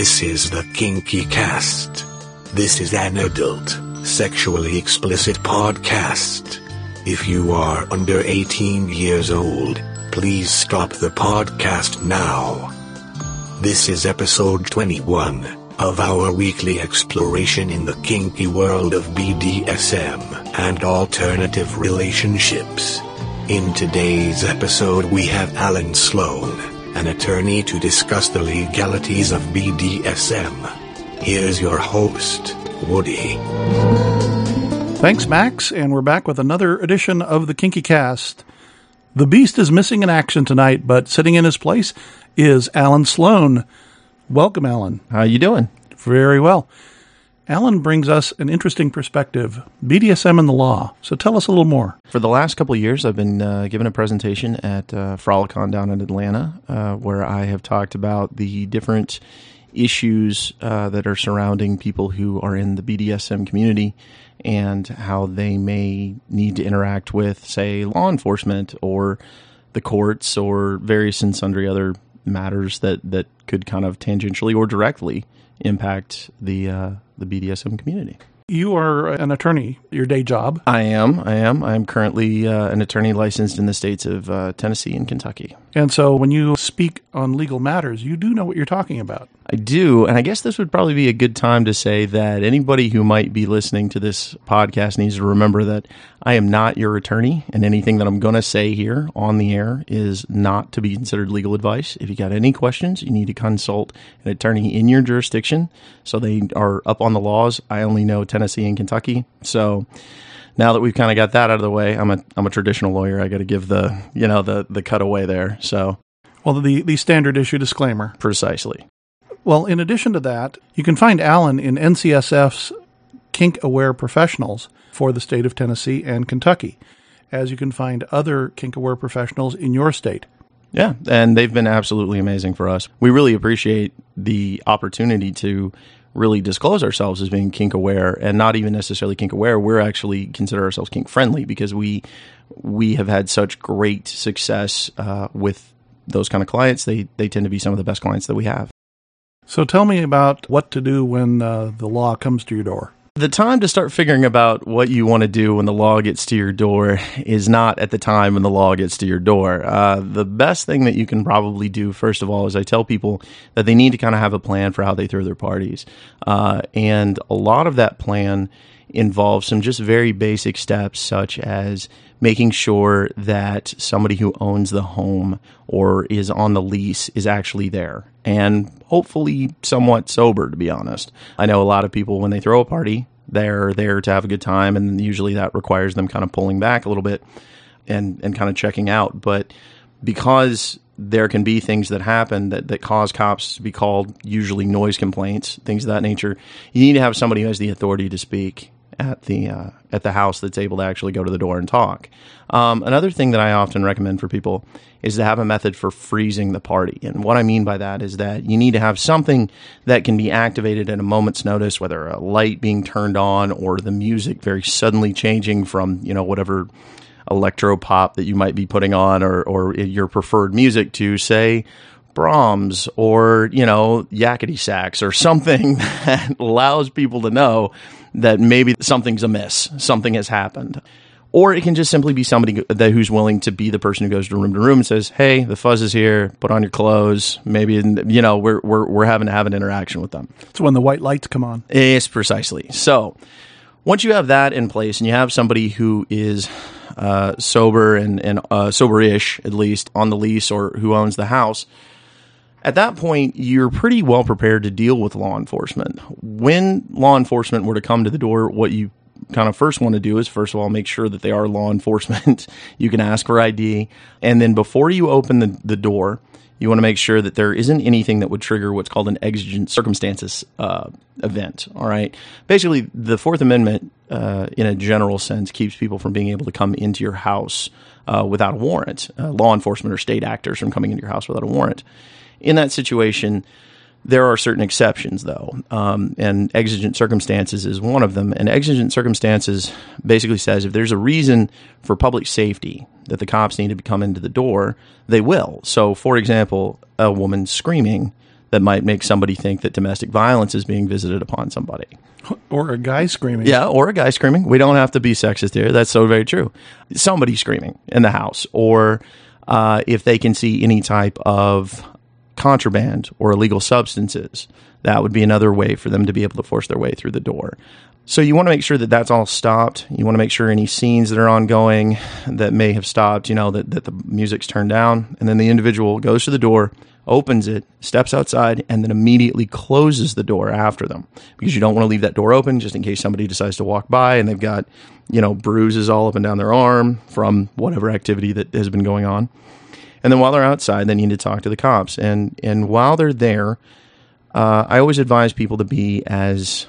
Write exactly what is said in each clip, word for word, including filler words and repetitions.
This is the Kinky Cast. This is an adult, sexually explicit podcast. If you are under eighteen years old, please stop the podcast now. This is episode twenty-one of our weekly exploration in the kinky world of B D S M and alternative relationships. In today's episode we have Alan Sloan, an attorney, to discuss the legalities of B D S M. Here's your host, Woody. Thanks, Max, and we're back with another edition of the Kinky Cast. The Beast is missing in action tonight, but sitting in his place is Alan Sloan. Welcome, Alan. How you doing? Very well. Alan brings us an interesting perspective, B D S M and the law. So tell us a little more. For the last couple of years, I've been uh, giving a presentation at uh, Frolicon down in Atlanta, uh, where I have talked about the different issues uh, that are surrounding people who are in the B D S M community and how they may need to interact with, say, law enforcement or the courts or various and sundry other matters that, that could kind of tangentially or directly impact the uh, the B D S M community. You are an attorney, your day job. I am. I am. I am currently uh, an attorney licensed in the states of uh, Tennessee and Kentucky. And so when you speak on legal matters, you do know what you're talking about. I do. And I guess this would probably be a good time to say that anybody who might be listening to this podcast needs to remember that I am not your attorney, and anything that I'm going to say here on the air is not to be considered legal advice. If you got any questions, you need to consult an attorney in your jurisdiction so they are up on the laws. I only know Tennessee and Kentucky. So now that we've kind of got that out of the way, I'm a I'm a traditional lawyer. I got to give the, you know, the the cutaway there. So Well, the, the standard issue disclaimer. Precisely. Well, in addition to that, you can find Alan in N C S F's Kink Aware Professionals for the state of Tennessee and Kentucky, as you can find other Kink Aware professionals in your state. Yeah, and they've been absolutely amazing for us. We really appreciate the opportunity to really disclose ourselves as being kink aware, and not even necessarily kink aware. We're actually consider ourselves kink friendly because we we have had such great success uh, with those kind of clients. They they tend to be some of the best clients that we have. So tell me about what to do when uh, the law comes to your door. The time to start figuring about what you want to do when the law gets to your door is not at the time when the law gets to your door. Uh, the best thing that you can probably do, first of all, is I tell people that they need to kind of have a plan for how they throw their parties. Uh, and a lot of that plan involves some just very basic steps, such as making sure that somebody who owns the home or is on the lease is actually there, and hopefully somewhat sober, to be honest. I know a lot of people, when they throw a party, they're there to have a good time, and usually that requires them kind of pulling back a little bit and, and kind of checking out. But because there can be things that happen that, that cause cops to be called, usually noise complaints, things of that nature, you need to have somebody who has the authority to speak at the uh, at the house that's able to actually go to the door and talk. Um, another thing that I often recommend for people is to have a method for freezing the party. And what I mean by that is that you need to have something that can be activated at a moment's notice, whether a light being turned on or the music very suddenly changing from, you know, whatever electro pop that you might be putting on, or, or your preferred music, to, say, Brahms or, you know, yakety sax or something that allows people to know that maybe something's amiss, something has happened. Or it can just simply be somebody that who's willing to be the person who goes to room to room and says, "Hey, the fuzz is here. Put on your clothes." Maybe, you know, we're we're we're having to have an interaction with them. It's when the white lights come on. Yes, precisely. So once you have that in place and you have somebody who is uh, sober and and uh, sober-ish, at least, on the lease or who owns the house, at that point, you're pretty well prepared to deal with law enforcement. When law enforcement were to come to the door, what you kind of first want to do is, first of all, make sure that they are law enforcement. You can ask for I D. And then before you open the, the door, you want to make sure that there isn't anything that would trigger what's called an exigent circumstances uh, event. All right. Basically, the Fourth Amendment, uh, in a general sense, keeps people from being able to come into your house uh, without a warrant. Uh, law enforcement or state actors from coming into your house without a warrant. In that situation, there are certain exceptions, though, um, and exigent circumstances is one of them. And exigent circumstances basically says if there's a reason for public safety that the cops need to come into the door, they will. So, for example, a woman screaming that might make somebody think that domestic violence is being visited upon somebody. Or a guy screaming. Yeah, or a guy screaming. We don't have to be sexist here. That's so very true. Somebody screaming in the house, or uh, if they can see any type of contraband or illegal substances, that would be another way for them to be able to force their way through the door. So you want to make sure that that's all stopped. You want to make sure any scenes that are ongoing that may have stopped, you know, that, that the music's turned down, and then the individual goes to the door, opens it, steps outside, and then immediately closes the door after them, because you don't want to leave that door open just in case somebody decides to walk by and they've got, you know, bruises all up and down their arm from whatever activity that has been going on. And then while they're outside, they need to talk to the cops. And and while they're there, uh, I always advise people to be as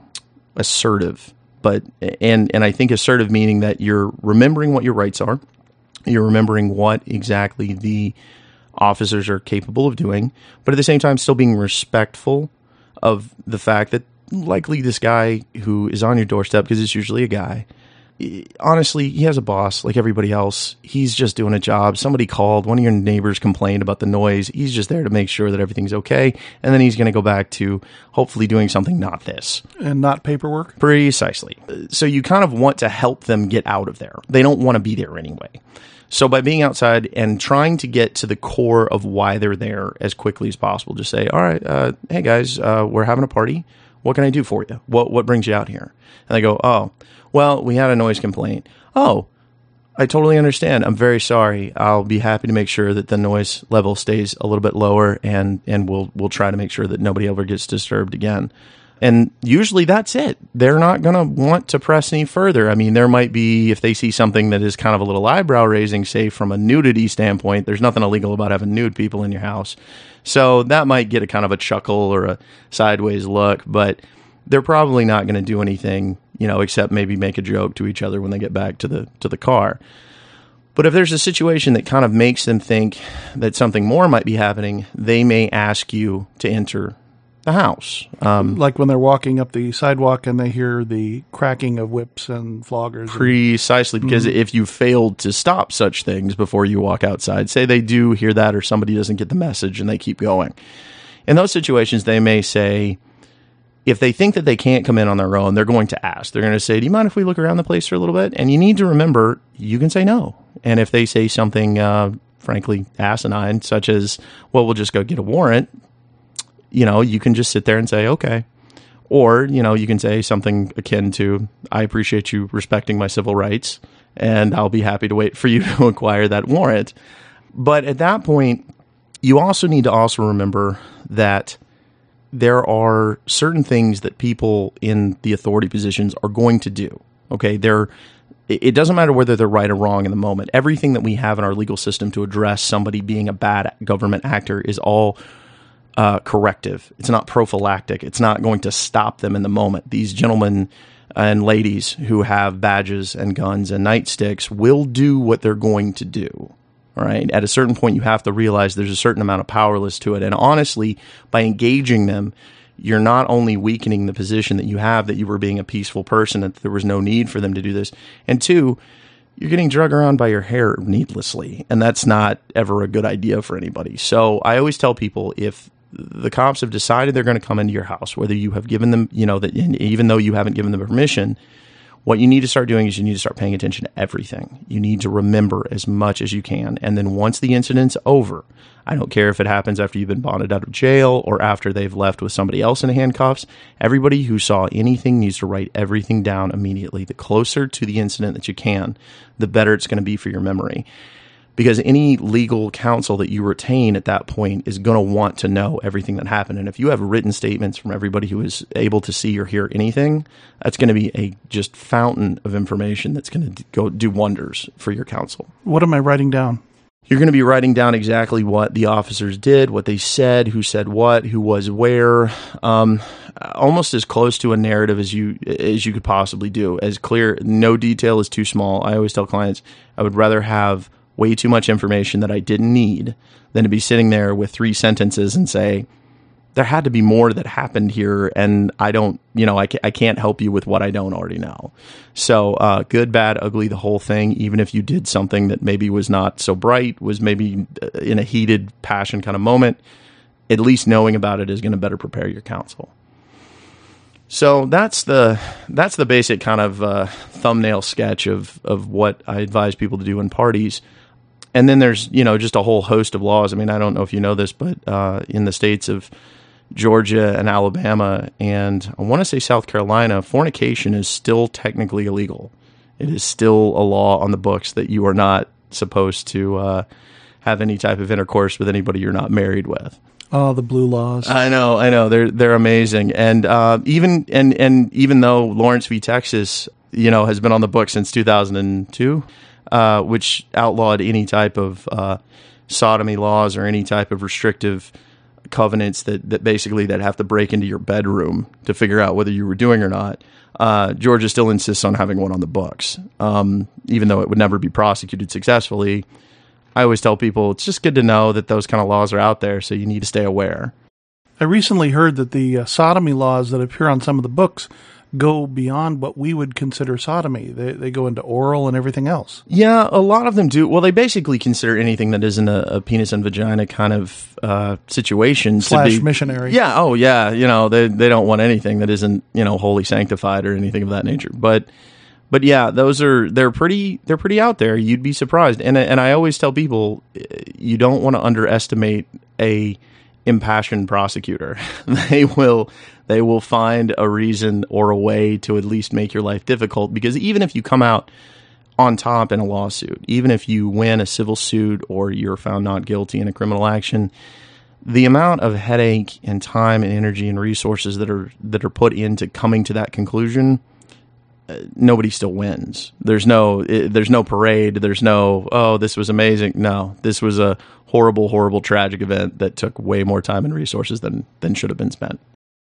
assertive, but and and I think assertive meaning that you're remembering what your rights are, you're remembering what exactly the officers are capable of doing, but at the same time still being respectful of the fact that likely this guy who is on your doorstep, because it's usually a guy, honestly, he has a boss like everybody else. He's just doing a job. Somebody called, one of your neighbors complained about the noise. He's just there to make sure that everything's okay. And then he's going to go back to hopefully doing something not this. And not paperwork? Precisely. So you kind of want to help them get out of there. They don't want to be there anyway. So by being outside and trying to get to the core of why they're there as quickly as possible, just say, all right, uh, hey guys, uh, we're having a party. What can I do for you? What what brings you out here? And they go, oh, well, we had a noise complaint. Oh, I totally understand. I'm very sorry. I'll be happy to make sure that the noise level stays a little bit lower, and, and we'll we'll try to make sure that nobody ever gets disturbed again. And usually that's it. They're not going to want to press any further. I mean, there might be, if they see something that is kind of a little eyebrow raising, say from a nudity standpoint, there's nothing illegal about having nude people in your house. So that might get a kind of a chuckle or a sideways look, but they're probably not going to do anything, you know, except maybe make a joke to each other when they get back to the to the car. But if there's a situation that kind of makes them think that something more might be happening, they may ask you to enter the house. Um, like when they're walking up the sidewalk and they hear the cracking of whips and floggers. Precisely, because mm-hmm. if you failed to stop such things before you walk outside, say they do hear that or somebody doesn't get the message and they keep going. In those situations, they may say, if they think that they can't come in on their own, they're going to ask. They're going to say, do you mind if we look around the place for a little bit? And you need to remember, you can say no. And if they say something, uh, frankly, asinine, such as, well, we'll just go get a warrant, you know, you can just sit there and say, okay. Or, you know, you can say something akin to, I appreciate you respecting my civil rights, and I'll be happy to wait for you to acquire that warrant. But at that point, you also need to also remember that there are certain things that people in the authority positions are going to do. Okay, they're, it doesn't matter whether they're right or wrong in the moment. Everything that we have in our legal system to address somebody being a bad government actor is all uh, corrective. It's not prophylactic. It's not going to stop them in the moment. These gentlemen and ladies who have badges and guns and nightsticks will do what they're going to do. All right. At a certain point, you have to realize there's a certain amount of powerless to it. And honestly, by engaging them, you're not only weakening the position that you have that you were being a peaceful person, that there was no need for them to do this. And two, you're getting drug around by your hair needlessly. And that's not ever a good idea for anybody. So I always tell people, if the cops have decided they're going to come into your house, whether you have given them, you know, that even though you haven't given them permission, what you need to start doing is you need to start paying attention to everything. You need to remember as much as you can. And then once the incident's over, I don't care if it happens after you've been bonded out of jail or after they've left with somebody else in handcuffs, everybody who saw anything needs to write everything down immediately. The closer to the incident that you can, the better it's going to be for your memory. Because any legal counsel that you retain at that point is going to want to know everything that happened. And if you have written statements from everybody who is able to see or hear anything, that's going to be a just fountain of information that's going to go do wonders for your counsel. What am I writing down? You're going to be writing down exactly what the officers did, what they said, who said what, who was where, um, almost as close to a narrative as you as you could possibly do. As clear, no detail is too small. I always tell clients I would rather have way too much information that I didn't need than to be sitting there with three sentences and say, there had to be more that happened here, and I don't, you know, I, ca- I can't help you with what I don't already know. So uh, good, bad, ugly, the whole thing, even if you did something that maybe was not so bright, was maybe in a heated passion kind of moment, at least knowing about it is going to better prepare your counsel. So that's the that's the basic kind of uh, thumbnail sketch of of what I advise people to do in parties. And then there's, you know, just a whole host of laws. I mean, I don't know if you know this, but uh, in the states of Georgia and Alabama and I want to say South Carolina, fornication is still technically illegal. It is still a law on the books that you are not supposed to uh, have any type of intercourse with anybody you're not married with. Oh, the blue laws. I know, I know. They're they're amazing. And uh, even and and even though Lawrence v. Texas, you know, has been on the book since two thousand two, uh, which outlawed any type of uh, sodomy laws or any type of restrictive covenants that, that basically that have to break into your bedroom to figure out whether you were doing or not. Uh, Georgia still insists on having one on the books, um, even though it would never be prosecuted successfully. I always tell people it's just good to know that those kind of laws are out there, so you need to stay aware. I recently heard that the uh, sodomy laws that appear on some of the books go beyond what we would consider sodomy. They they go into oral and everything else. Yeah, a lot of them do. Well, they basically consider anything that isn't a, a penis and vagina kind of uh, situation Slash to be missionary. Yeah. Oh, yeah. You know, they they don't want anything that isn't, you know, wholly sanctified or anything of that nature. But but yeah, those are they're pretty they're pretty out there. You'd be surprised. And and I always tell people you don't want to underestimate a impassioned prosecutor. They will they will find a reason or a way to at least make your life difficult, because even if you come out on top in a lawsuit, even if you win a civil suit or you're found not guilty in a criminal action, the amount of headache and time and energy and resources that are that are put into coming to that conclusion, uh, nobody still wins. There's no it, there's no parade. There's no, oh, this was amazing. No, this was a horrible, horrible, tragic event that took way more time and resources than than should have been spent.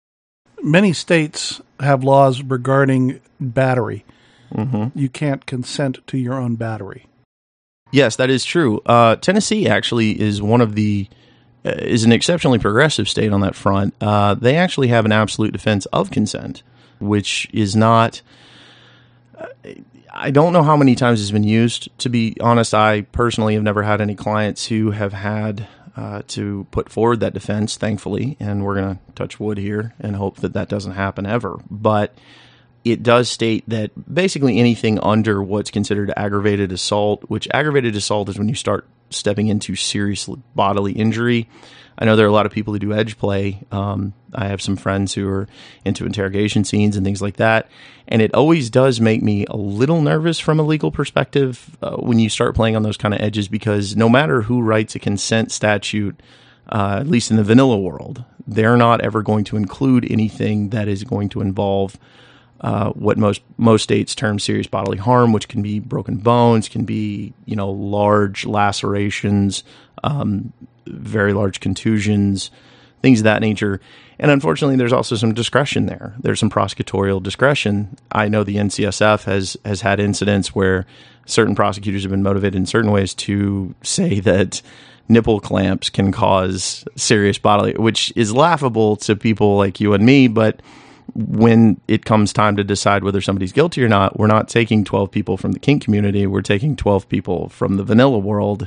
Many states have laws regarding battery. Mm-hmm. You can't consent to your own battery. Yes, that is true. Uh, Tennessee actually is one of the uh, is an exceptionally progressive state on that front. Uh, they actually have an absolute defense of consent, which is not. Uh, I don't know how many times it's been used. To be honest, I personally have never had any clients who have had uh, to put forward that defense, thankfully, and we're going to touch wood here and hope that that doesn't happen ever. But it does state that basically anything under what's considered aggravated assault, which aggravated assault is when you start stepping into serious bodily injury. I know there are a lot of people who do edge play. Um, I have some friends who are into interrogation scenes and things like that. And it always does make me a little nervous from a legal perspective uh, when you start playing on those kind of edges, because no matter who writes a consent statute, uh, at least in the vanilla world, they're not ever going to include anything that is going to involve Uh, what most most states term serious bodily harm, which can be broken bones, can be, you know, large lacerations, um, very large contusions, things of that nature. And unfortunately, there's also some discretion there. There's some prosecutorial discretion. I know the N C S F has has had incidents where certain prosecutors have been motivated in certain ways to say that nipple clamps can cause serious bodily, which is laughable to people like you and me, but when it comes time to decide whether somebody's guilty or not, we're not taking twelve people from the kink community. We're taking twelve people from the vanilla world,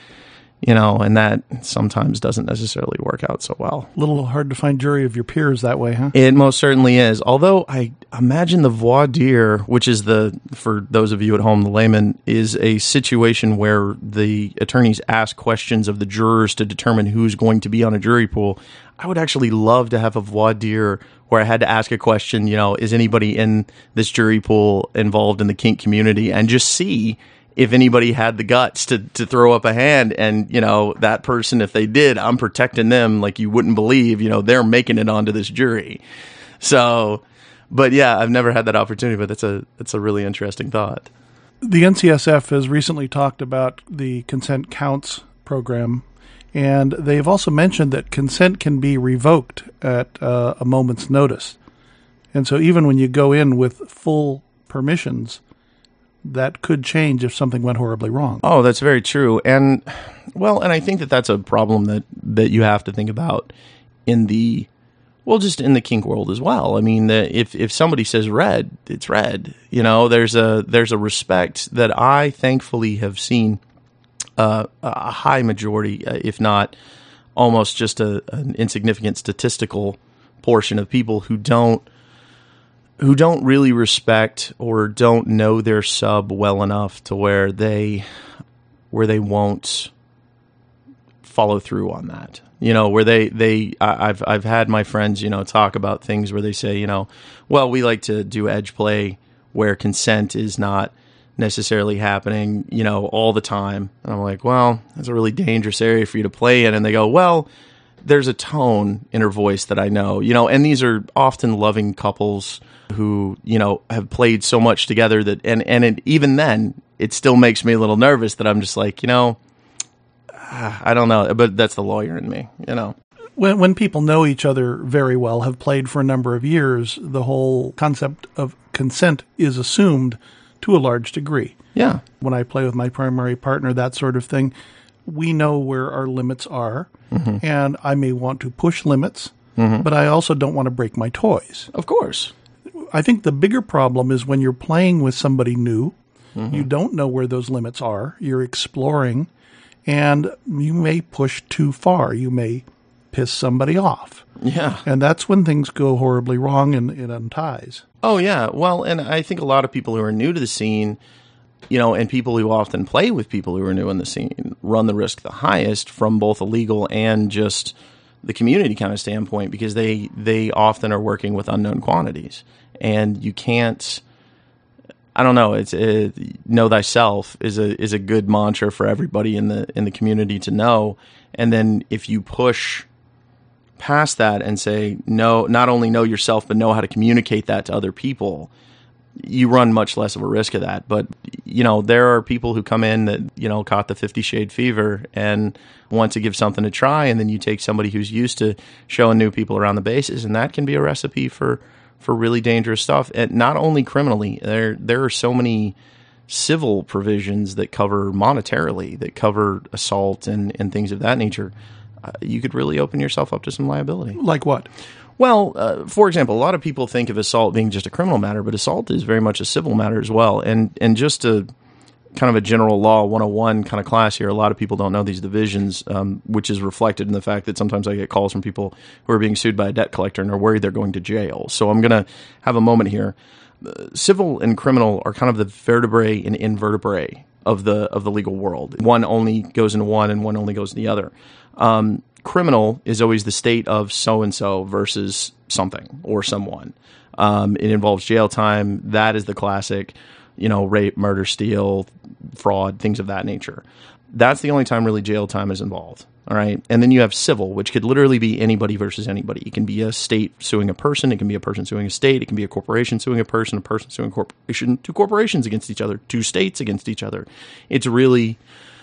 you know, and that sometimes doesn't necessarily work out so well. A little hard to find jury of your peers that way, huh? It most certainly is. Although I imagine the voir dire, which is the, for those of you at home, the layman, is a situation where the attorneys ask questions of the jurors to determine who's going to be on a jury pool. I would actually love to have a voir dire where I had to ask a question, you know, is anybody in this jury pool involved in the kink community, and just see if anybody had the guts to, to throw up a hand. And, you know, that person, if they did, I'm protecting them like you wouldn't believe, you know, they're making it onto this jury. So, but yeah, I've never had that opportunity, but that's a, that's a really interesting thought. The N C S F has recently talked about the Consent Counts program, and they've also mentioned that consent can be revoked at uh, a moment's notice. And so even when you go in with full permissions, that could change if something went horribly wrong. Oh, that's very true. And, well, and I think that that's a problem that, that you have to think about in the, well, just in the kink world as well. I mean, the, if, if somebody says red, it's red. You know, there's a, there's a respect that I thankfully have seen uh, a high majority, uh, if not almost just a, an insignificant statistical portion of people who don't who don't really respect or don't know their sub well enough to where they where they won't follow through on that. You know, where they, they I, I've I've had my friends, you know, talk about things where they say, you know, well, we like to do edge play where consent is not necessarily happening, you know, all the time. And I'm like, well, that's a really dangerous area for you to play in. And they go, well, there's a tone in her voice that I know, you know, and these are often loving couples who, you know, have played so much together that, and, and it, even then, it still makes me a little nervous that I'm just like, you know, I don't know, but that's the lawyer in me, you know. When when people know each other very well, have played for a number of years, the whole concept of consent is assumed to a large degree. Yeah. When I play with my primary partner, that sort of thing, we know where our limits are, mm-hmm. and I may want to push limits, mm-hmm. but I also don't want to break my toys. Of course. I think the bigger problem is when you're playing with somebody new, mm-hmm. you don't know where those limits are, you're exploring, and you may push too far. You may piss somebody off. Yeah. And that's when things go horribly wrong and it unties. Oh, yeah. Well, and I think a lot of people who are new to the scene, you know, and people who often play with people who are new in the scene run the risk the highest from both a legal and just the community kind of standpoint, because they, they often are working with unknown quantities. And you can't, I don't know, it's it, know thyself is a is a good mantra for everybody in the in the community to know. And then if you push past that and say, no, not only know yourself, but know how to communicate that to other people, you run much less of a risk of that. But, you know, there are people who come in that, you know, caught the Fifty Shade fever and want to give something a try. And then you take somebody who's used to showing new people around the bases, and that can be a recipe for, for really dangerous stuff. And not only criminally, there, there are so many civil provisions that cover monetarily, that cover assault and, and things of that nature. Uh, you could really open yourself up to some liability. Like what? Well, uh, for example, a lot of people think of assault being just a criminal matter, but assault is very much a civil matter as well. And and just a kind of a general law one oh one kind of class here, a lot of people don't know these divisions, um, which is reflected in the fact that sometimes I get calls from people who are being sued by a debt collector and are worried they're going to jail. So I'm going to have a moment here. Uh, civil and criminal are kind of the vertebrae and invertebrae of the of the legal world. One only goes into one and one only goes in the other. Um, criminal is always the state of so-and-so versus something or someone. Um, it involves jail time. That is the classic, you know, rape, murder, steal, fraud, things of that nature. That's the only time really jail time is involved. All right. And then you have civil, which could literally be anybody versus anybody. It can be a state suing a person. It can be a person suing a state. It can be a corporation suing a person, a person suing a corporation, two corporations against each other, two states against each other. It's really...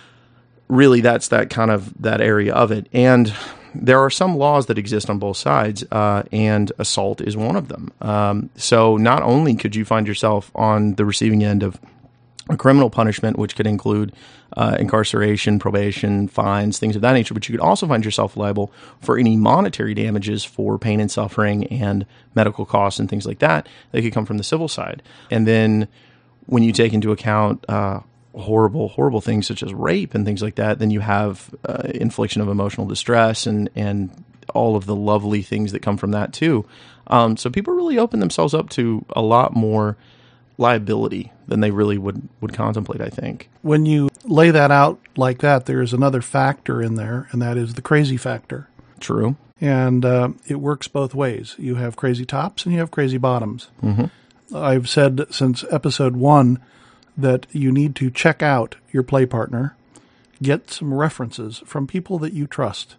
Really, that's that kind of that area of it. And there are some laws that exist on both sides, uh, and assault is one of them. Um, so not only could you find yourself on the receiving end of a criminal punishment, which could include uh, incarceration, probation, fines, things of that nature, but you could also find yourself liable for any monetary damages for pain and suffering and medical costs and things like that that could come from the civil side. And then when you take into account uh, horrible, horrible things such as rape and things like that, then you have uh, infliction of emotional distress and, and all of the lovely things that come from that too. Um, so people really open themselves up to a lot more liability than they really would, would contemplate, I think. When you lay that out like that, there's another factor in there, and that is the crazy factor. True. And uh, it works both ways. You have crazy tops and you have crazy bottoms. Mm-hmm. I've said since episode one that you need to check out your play partner, get some references from people that you trust,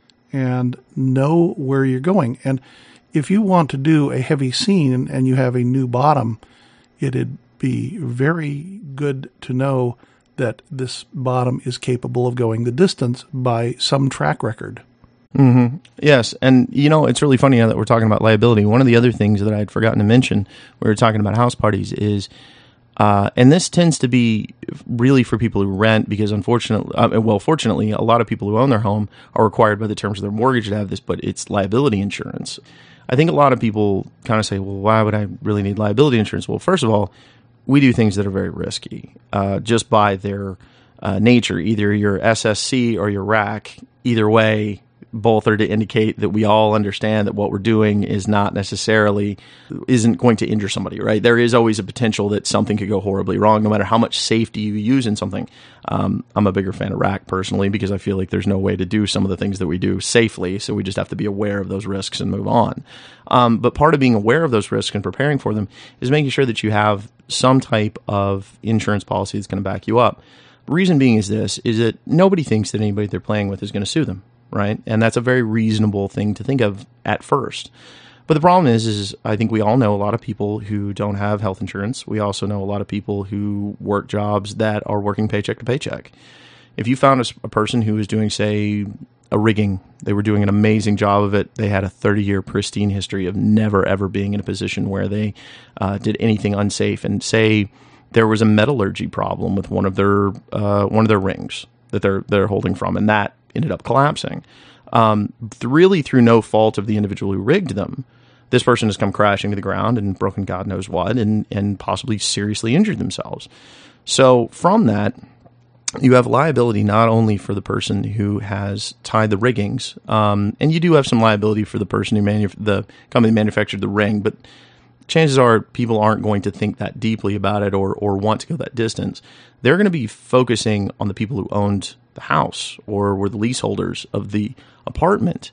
and know where you're going. And if you want to do a heavy scene and you have a new bottom, it'd be very good to know that this bottom is capable of going the distance by some track record. Mm-hmm. Yes. And, you know, it's really funny now that we're talking about liability. One of the other things that I had forgotten to mention, we were talking about house parties, is Uh, and this tends to be really for people who rent, because unfortunately, uh, well, fortunately, a lot of people who own their home are required by the terms of their mortgage to have this, but it's liability insurance. I think a lot of people kind of say, well, why would I really need liability insurance? Well, first of all, we do things that are very risky, uh, just by their uh, nature. Either you're S S C or you're R A C. Either way, both are to indicate that we all understand that what we're doing is not necessarily, isn't going to injure somebody, right? There is always a potential that something could go horribly wrong, no matter how much safety you use in something. Um, I'm a bigger fan of R A C personally, because I feel like there's no way to do some of the things that we do safely, so we just have to be aware of those risks and move on. Um, but part of being aware of those risks and preparing for them is making sure that you have some type of insurance policy that's going to back you up. Reason being is this, is that nobody thinks that anybody they're playing with is going to sue them, right? And that's a very reasonable thing to think of at first. But the problem is, is I think we all know a lot of people who don't have health insurance. We also know a lot of people who work jobs that are working paycheck to paycheck. If you found a, a person who was doing, say, a rigging, they were doing an amazing job of it, they had a thirty-year pristine history of never, ever being in a position where they uh, did anything unsafe, and say there was a metallurgy problem with one of their uh, one of their rings that they're they're holding from, and that ended up collapsing. Um, th- really, through no fault of the individual who rigged them, this person has come crashing to the ground and broken God knows what, and and possibly seriously injured themselves. So from that, you have liability not only for the person who has tied the riggings, um, and you do have some liability for the person who manu- the company that manufactured the ring, but chances are people aren't going to think that deeply about it or or want to go that distance. They're going to be focusing on the people who owned the house or were the leaseholders of the apartment.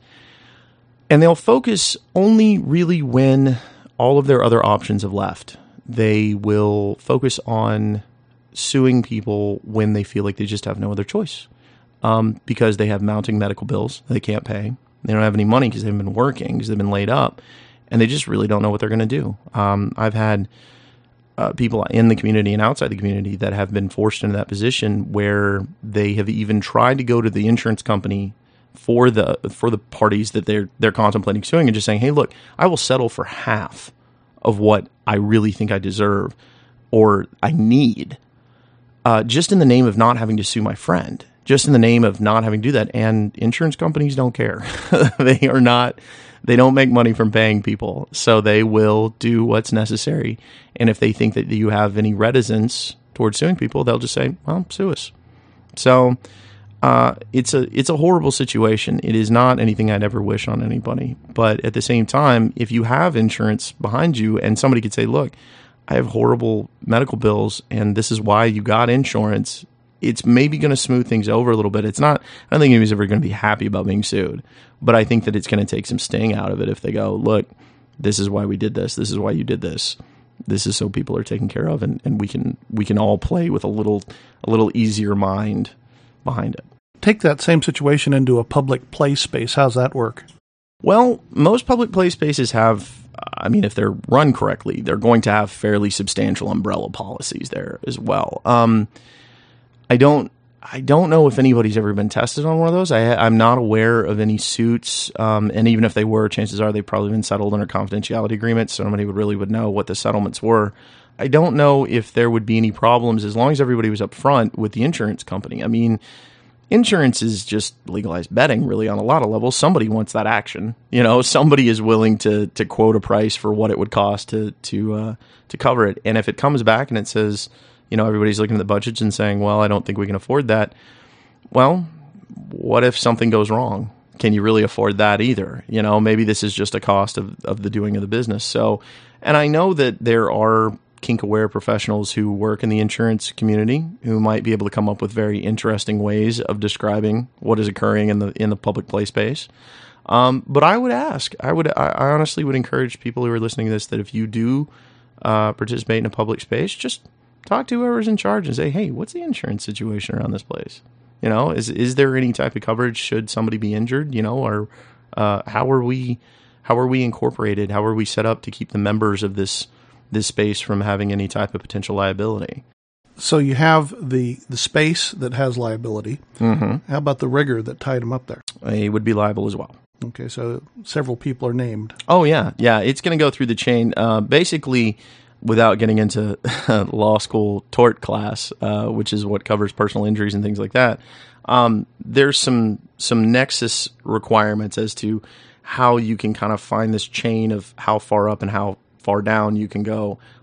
And they'll focus only really when all of their other options have left. They will focus on suing people when they feel like they just have no other choice, um, because they have mounting medical bills they can't pay. They don't have any money because they haven't been working, because they've been laid up, and they just really don't know what they're going to do. Um, I've had uh, people in the community and outside the community that have been forced into that position where they have even tried to go to the insurance company for the for the parties that they're they're contemplating suing and just saying, hey, look, I will settle for half of what I really think I deserve or I need, uh, just in the name of not having to sue my friend, just in the name of not having to do that. And insurance companies don't care. They are not, they don't make money from paying people. So they will do what's necessary. And if they think that you have any reticence towards suing people, they'll just say, well, sue us. So uh, it's a, it's a horrible situation. It is not anything I'd ever wish on anybody. But at the same time, if you have insurance behind you and somebody could say, look, I have horrible medical bills and this is why you got insurance, it's maybe going to smooth things over a little bit. It's not, I don't think anybody's ever going to be happy about being sued, but I think that it's going to take some sting out of it if they go, look, this is why we did this. This is why you did this. This is so people are taken care of, and, and we can we can all play with a little a little easier mind behind it. Take that same situation into a public play space. How's that work? Well, most public play spaces have, I mean, if they're run correctly, they're going to have fairly substantial umbrella policies there as well. Um, I don't, I don't know if anybody's ever been tested on one of those. I, I'm not aware of any suits, um, and even if they were, chances are they've probably been settled under confidentiality agreements, so nobody would really would know what the settlements were. I don't know if there would be any problems as long as everybody was upfront with the insurance company. I mean, insurance is just legalized betting, really, on a lot of levels. Somebody wants that action. You know, somebody is willing to to quote a price for what it would cost to to uh, to cover it. And if it comes back and it says, you know, everybody's looking at the budgets and saying, well, I don't think we can afford that. Well, what if something goes wrong? Can you really afford that either? You know, maybe this is just a cost of, of the doing of the business. So, and I know that there are kink-aware professionals who work in the insurance community who might be able to come up with very interesting ways of describing what is occurring in the in the public play space. Um, but I would ask, I would, I, I honestly would encourage people who are listening to this that if you do uh, participate in a public space, just talk to whoever's in charge and say, hey, what's the insurance situation around this place? You know, is is there any type of coverage should somebody be injured? You know, or uh, how are we how are we incorporated? How are we set up to keep the members of this this space from having any type of potential liability? So you have the, the space that has liability. Mm-hmm. How about the rigger that tied him up there? He would be liable as well. Okay, so several people are named. Oh, yeah. Yeah, it's going to go through the chain. Uh, basically, without getting into law school tort class, uh, which is what covers personal injuries and things like that, um, there's some some nexus requirements as to how you can kind of find this chain of how far up and how far down you can go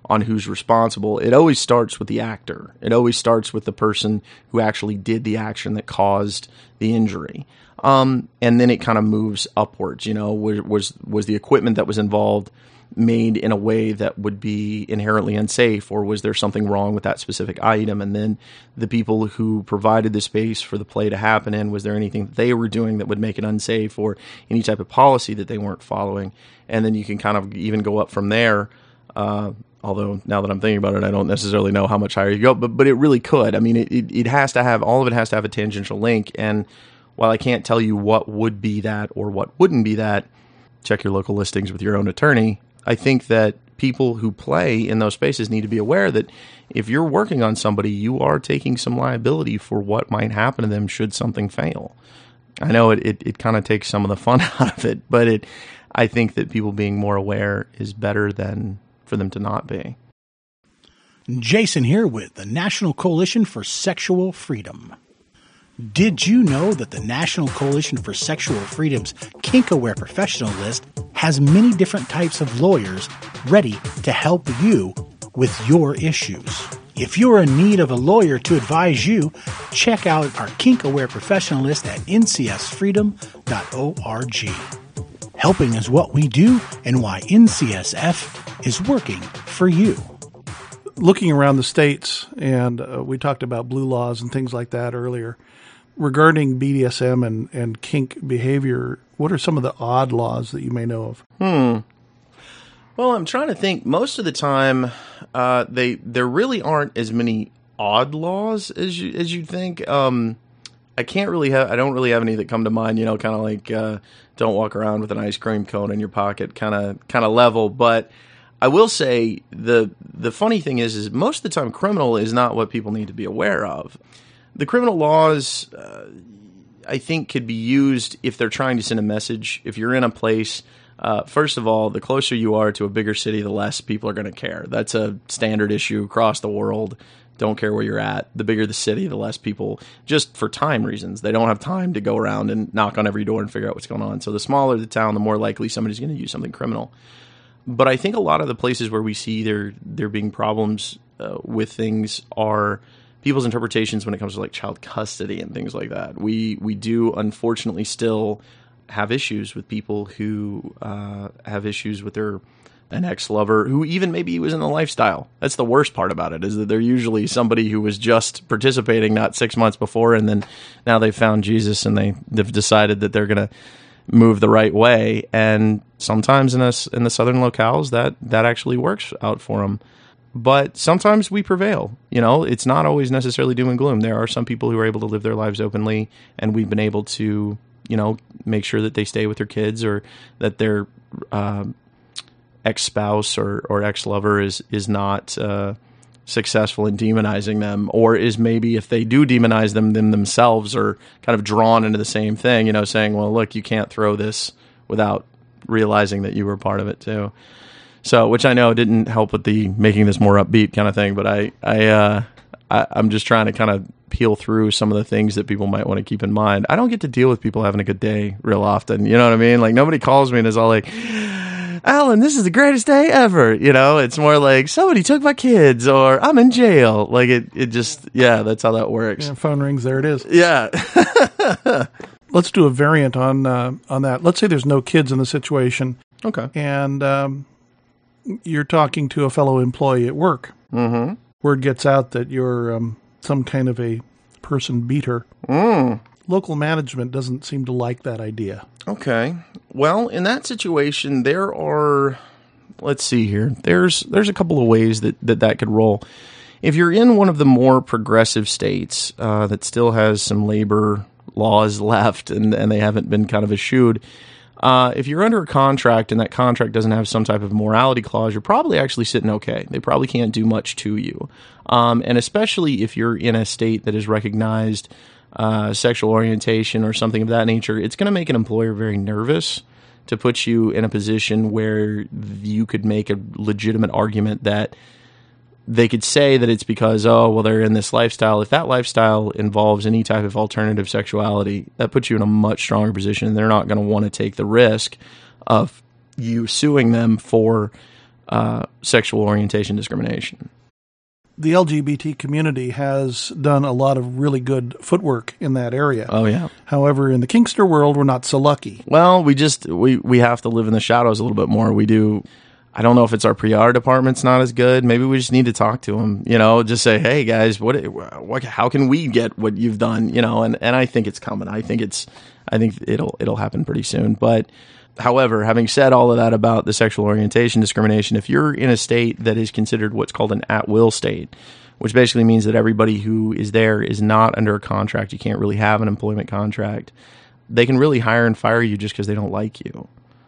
on who's responsible, it always starts with the actor. It always starts with the person who actually did the action that caused the injury. Um, and then it kind of moves upwards. You know, was, was was the equipment that was involved made in a way that would be inherently unsafe, or was there something wrong with that specific item? And then the people who provided the space for the play to happen in, was there anything that they were doing that would make it unsafe, or any type of policy that they weren't following? And then you can kind of even go up from there. Uh, although now that I'm thinking about it, I don't necessarily know how much higher you go, but but it really could. I mean, it, it, it has to have, all of it has to have a tangential link. And while I can't tell you what would be that or what wouldn't be that, check your local listings with your own attorney. I think that people who play in those spaces need to be aware that if you're working on somebody, you are taking some liability for what might happen to them should something fail. I know it, it, it kind of takes some of the fun out of it, but it, I think that people being more aware is better than for them to not be. Jason here with the National Coalition for Sexual Freedom. Did you know that the National Coalition for Sexual Freedom's Kink-Aware Professional List has many different types of lawyers ready to help you with your issues? If you're in need of a lawyer to advise you, check out our Kink-Aware Professional List at N C S freedom dot org. Helping is what we do and why N C S F is working for you. Looking around the states, and uh, we talked about blue laws and things like that earlier, regarding B D S M and, and kink behavior, what are some of the odd laws that you may know of? Hmm. Well, I'm trying to think. Most of the time, uh, they there really aren't as many odd laws as you as you think. Um, I can't really have. I don't really have any that come to mind. You know, kind of like uh, don't walk around with an ice cream cone in your pocket, kind of kind of level. But I will say the the funny thing is, is most of the time, criminal is not what people need to be aware of. The criminal laws, uh, I think, could be used if they're trying to send a message. If you're in a place, uh, first of all, the closer you are to a bigger city, the less people are going to care. That's a standard issue across the world. Don't care where you're at. The bigger the city, the less people, just for time reasons. They don't have time to go around and knock on every door and figure out what's going on. So the smaller the town, the more likely somebody's going to use something criminal. But I think a lot of the places where we see there there being problems uh, with things are people's interpretations when it comes to like child custody and things like that. We we do unfortunately still have issues with people who uh, have issues with their an ex-lover who even maybe was in the lifestyle. That's the worst part about it, is that they're usually somebody who was just participating not six months before, and then now they've found Jesus and they, they've decided that they're going to move the right way. And sometimes in us in the southern locales, that that actually works out for them. But sometimes we prevail. You know, it's not always necessarily doom and gloom. There are some people who are able to live their lives openly, and we've been able to, you know, make sure that they stay with their kids, or that their uh, ex-spouse or, or ex-lover is is not uh, successful in demonizing them, or is maybe, if they do demonize them, them themselves are kind of drawn into the same thing, you know, saying, well, look, you can't throw this without realizing that you were part of it too. So, which I know didn't help with the making this more upbeat kind of thing, but I, I, uh, I, I'm just trying to kind of peel through some of the things that people might want to keep in mind. I don't get to deal with people having a good day real often. You know what I mean? Like, nobody calls me and is all like, Alan, this is the greatest day ever. You know, it's more like, somebody took my kids, or I'm in jail. Like, it, it just, yeah, that's how that works. Yeah, phone rings, there it is. Yeah. Let's do a variant on uh, on that. Let's say there's no kids in the situation. Okay. And um, you're talking to a fellow employee at work. Mm-hmm. Word gets out that you're um, some kind of a person beater. Mm. Local management doesn't seem to like that idea. Okay. Well, in that situation, there are, let's see here. There's there's a couple of ways that that, that could roll. If you're in one of the more progressive states uh, that still has some labor laws left, and, and they haven't been kind of eschewed, uh, if you're under a contract and that contract doesn't have some type of morality clause, you're probably actually sitting okay. They probably can't do much to you. Um, and especially if you're in a state that is recognized Uh, sexual orientation or something of that nature, it's going to make an employer very nervous to put you in a position where you could make a legitimate argument that they could say that it's because, oh, well, they're in this lifestyle. If that lifestyle involves any type of alternative sexuality, that puts you in a much stronger position. They're not going to want to take the risk of you suing them for uh, sexual orientation discrimination. The L G B T community has done a lot of really good footwork in that area. Oh, yeah. However, in the Kinkster world, we're not so lucky. Well, we just, we, we have to live in the shadows a little bit more. We do, I don't know if it's our P R department's not as good. Maybe we just need to talk to them, you know, just say, hey guys, what, what, how can we get what you've done? You know, and, and I think it's coming. I think it's, I think it'll, it'll happen pretty soon. But however, having said all of that about the sexual orientation discrimination, if you're in a state that is considered what's called an at-will state, which basically means that everybody who is there is not under a contract, you can't really have an employment contract, they can really hire and fire you just because they don't like you,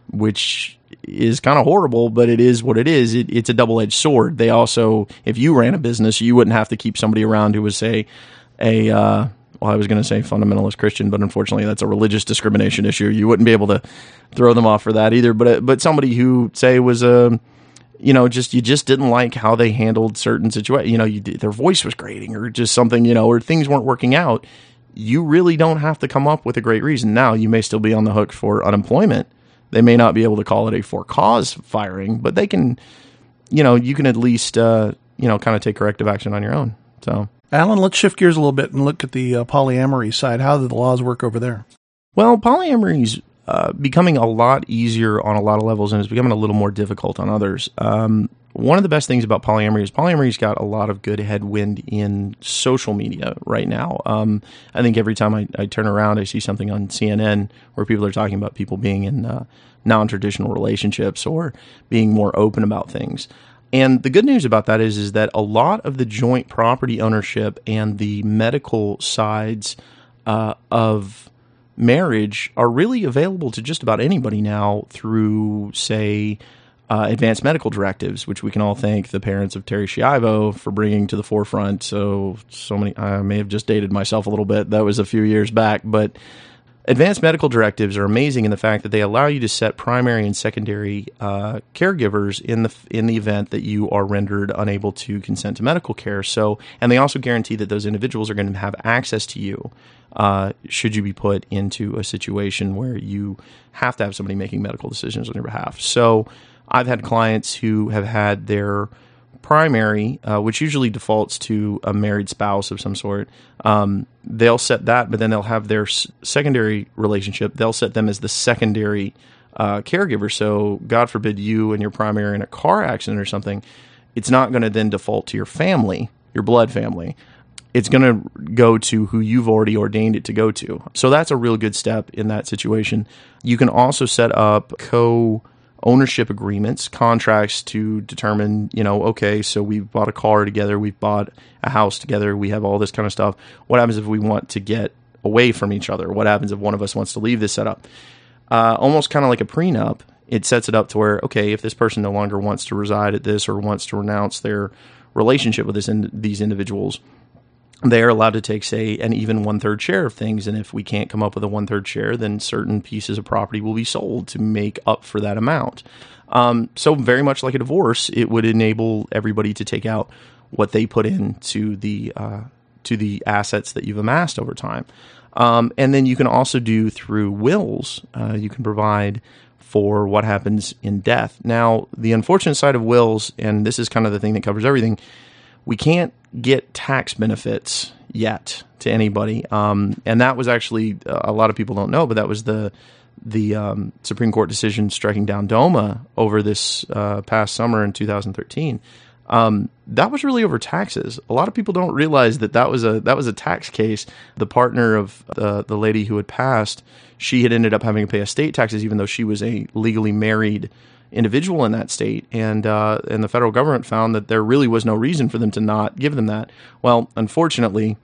which is kind of horrible, but it is what it is. It, it's a double-edged sword. They also, if you ran a business, you wouldn't have to keep somebody around who was, say, a... Uh, well, I was going to say fundamentalist Christian, but unfortunately that's a religious discrimination issue. You wouldn't be able to throw them off for that either. But but somebody who, say, was a, you know, just you just didn't like how they handled certain situations. You know, you their voice was grating, or just something, you know, or things weren't working out. You really don't have to come up with a great reason. Now, you may still be on the hook for unemployment. They may not be able to call it a for cause firing, but they can, you know, you can at least, uh, you know, kind of take corrective action on your own. So. Alan, let's shift gears a little bit and look at the uh, polyamory side. How do the laws work over there? Well, polyamory is uh, becoming a lot easier on a lot of levels, and it's becoming a little more difficult on others. Um, one of the best things about polyamory is polyamory's got a lot of good headwind in social media right now. Um, I think every time I, I turn around, I see something on C N N where people are talking about people being in uh, non-traditional relationships or being more open about things. And the good news about that is, is that a lot of the joint property ownership and the medical sides uh, of marriage are really available to just about anybody now through, say, uh, advanced medical directives, which we can all thank the parents of Terry Schiavo for bringing to the forefront. So, so many, I may have just dated myself a little bit. That was a few years back, but advanced medical directives are amazing in the fact that they allow you to set primary and secondary uh, caregivers in the in the event that you are rendered unable to consent to medical care. So, and they also guarantee that those individuals are going to have access to you uh, should you be put into a situation where you have to have somebody making medical decisions on your behalf. So, I've had clients who have had their primary, uh, which usually defaults to a married spouse of some sort, um, they'll set that, but then they'll have their s- secondary relationship. They'll set them as the secondary uh, caregiver. So God forbid you and your primary in a car accident or something, it's not going to then default to your family, your blood family. It's going to go to who you've already ordained it to go to. So that's a real good step in that situation. You can also set up co- ownership agreements, contracts to determine, you know, okay, so we've bought a car together, we've bought a house together, we have all this kind of stuff. What happens if we want to get away from each other? What happens if one of us wants to leave this setup? Uh, almost kind of like a prenup, it sets it up to where, okay, if this person no longer wants to reside at this or wants to renounce their relationship with this in, these individuals, they are allowed to take, say, an even one-third share of things. And if we can't come up with a one-third share, then certain pieces of property will be sold to make up for that amount. Um, so very much like a divorce, it would enable everybody to take out what they put into the uh, to the assets that you've amassed over time. Um, and then you can also do through wills, uh, you can provide for what happens in death. Now, the unfortunate side of wills, and this is kind of the thing that covers everything, we can't get tax benefits yet to anybody. Um, and that was actually, uh, a lot of people don't know, but that was the the um, Supreme Court decision striking down DOMA over this uh, past summer in two thousand thirteen. Um, that was really over taxes. A lot of people don't realize that that was a that was a tax case. The partner of the, the lady who had passed, she had ended up having to pay estate taxes, even though she was a legally married individual in that state, and uh, and the federal government found that there really was no reason for them to not give them that. Well, unfortunately,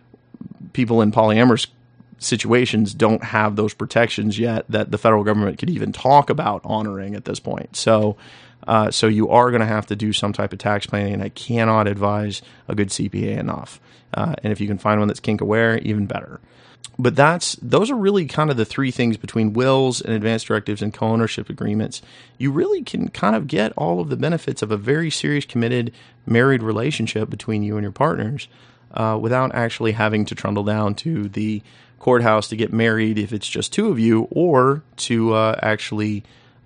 people in polyamorous situations don't have those protections yet that the federal government could even talk about honoring at this point. So, uh, so you are going to have to do some type of tax planning, and I cannot advise a good C P A enough. Uh, and if you can find one that's kink aware, even better. But that's those are really kind of the three things between wills and advanced directives and co-ownership agreements. You really can kind of get all of the benefits of a very serious, committed, married relationship between you and your partners uh, without actually having to trundle down to the courthouse to get married if it's just two of you, or to uh, actually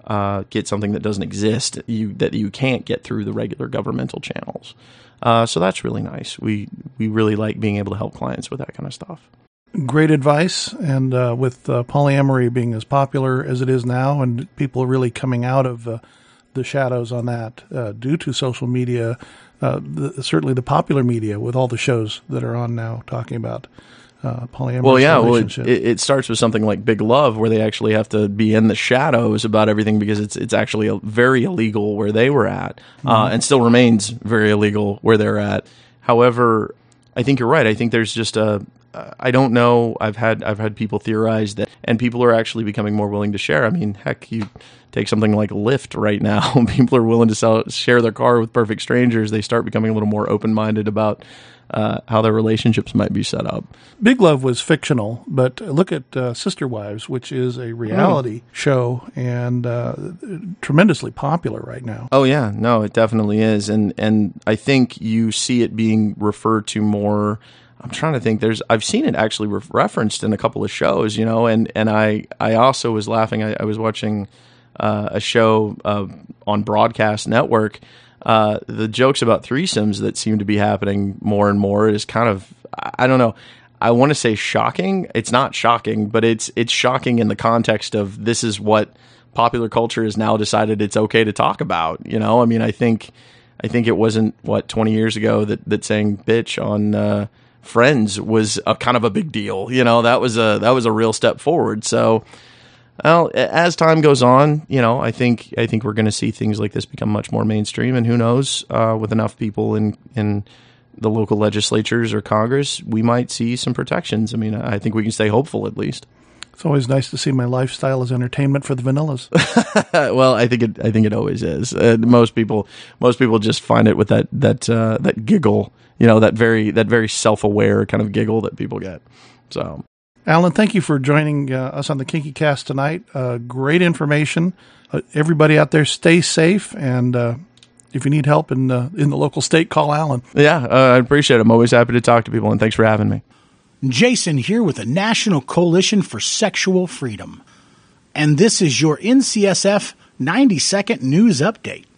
uh, get something that doesn't exist, you that you can't get through the regular governmental channels. Uh, so that's really nice. We we really like being able to help clients with that kind of stuff. Great advice. And uh, with uh, polyamory being as popular as it is now, and people really coming out of uh, the shadows on that uh, due to social media, uh, the, certainly the popular media with all the shows that are on now talking about uh, polyamorous well, yeah, well, it, relationships. it, it starts with something like Big Love, where they actually have to be in the shadows about everything because it's it's actually a, very illegal where they were at, mm-hmm. uh, and still remains very illegal where they're at. However, I think you're right. I think there's just a I don't know. I've had I've had people theorize that, and people are actually becoming more willing to share. I mean, heck, you take something like Lyft right now. People are willing to sell, share their car with perfect strangers. They start becoming a little more open-minded about uh, how their relationships might be set up. Big Love was fictional, but look at uh, Sister Wives, which is a reality oh. show and uh, tremendously popular right now. Oh yeah, no, it definitely is, and and I think you see it being referred to more. I'm trying to think. There's I've seen it actually re- referenced in a couple of shows, you know, and, and I, I also was laughing. I, I was watching uh, a show uh, on Broadcast Network. Uh, the jokes about threesomes that seem to be happening more and more is kind of, I don't know. I want to say shocking. It's not shocking, but it's it's shocking in the context of this is what popular culture has now decided it's okay to talk about. You know, I mean, I think I think it wasn't what twenty years ago that that saying bitch on uh, Friends was a kind of a big deal. You know, that was a that was a real step forward. So, well, as time goes on, you know, I think I think we're going to see things like this become much more mainstream. And who knows, uh, with enough people in in the local legislatures or Congress, we might see some protections. I mean, I think we can stay hopeful at least. It's always nice to see my lifestyle as entertainment for the vanillas. Well, I think it I think it always is. Uh, most people most people just find it with that that uh, that giggle. You know, that very that very self-aware kind of giggle that people get. So, Alan, thank you for joining uh, us on the Kinky Cast tonight. Uh, great information. Uh, everybody out there, stay safe, and uh, if you need help in uh, in the local state, call Alan. Yeah, uh, I appreciate it. I'm always happy to talk to people, and thanks for having me. Jason here with the National Coalition for Sexual Freedom, and this is your N C S F ninety second News Update.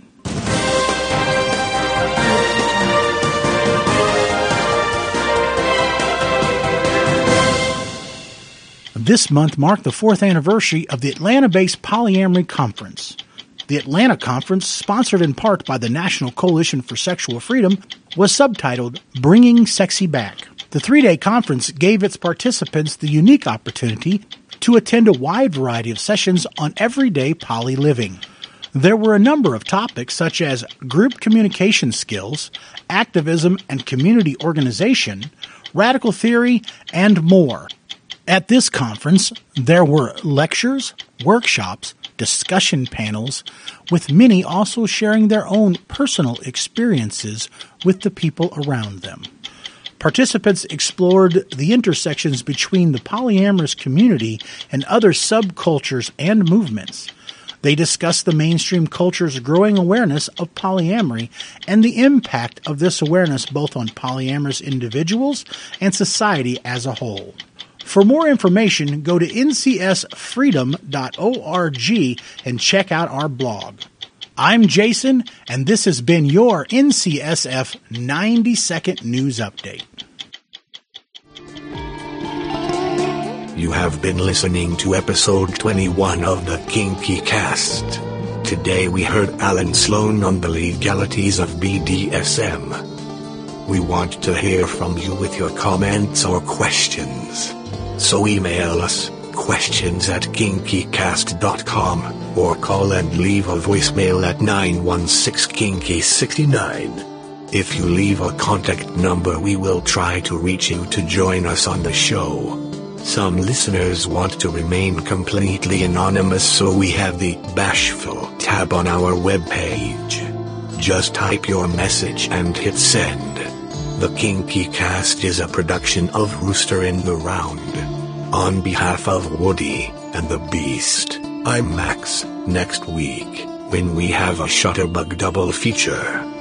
This month marked the fourth anniversary of the Atlanta-based Polyamory Conference. The Atlanta Conference, sponsored in part by the National Coalition for Sexual Freedom, was subtitled Bringing Sexy Back. The three-day conference gave its participants the unique opportunity to attend a wide variety of sessions on everyday poly living. There were a number of topics such as group communication skills, activism and community organization, radical theory, and more. At this conference, there were lectures, workshops, discussion panels, with many also sharing their own personal experiences with the people around them. Participants explored the intersections between the polyamorous community and other subcultures and movements. They discussed the mainstream culture's growing awareness of polyamory and the impact of this awareness both on polyamorous individuals and society as a whole. For more information, go to N C S freedom dot org and check out our blog. I'm Jason, and this has been your N C S F ninety second News Update. You have been listening to episode twenty-one of the Kinky Cast. Today we heard Alan Sloan on the legalities of B D S M. We want to hear from you with your comments or questions. So email us, questions at kinky cast dot com, or call and leave a voicemail at nine one six kinky six nine. If you leave a contact number, we will try to reach you to join us on the show. Some listeners want to remain completely anonymous, so we have the Bashful tab on our webpage. Just type your message and hit send. The Kinky Cast is a production of Rooster in the Round. On behalf of Woody and the Beast, I'm Max. Next week, when we have a Shutterbug double feature.